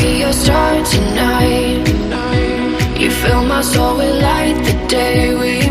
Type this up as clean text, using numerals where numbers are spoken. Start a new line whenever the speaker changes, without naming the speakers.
be your star tonight. You fill my soul with light the day we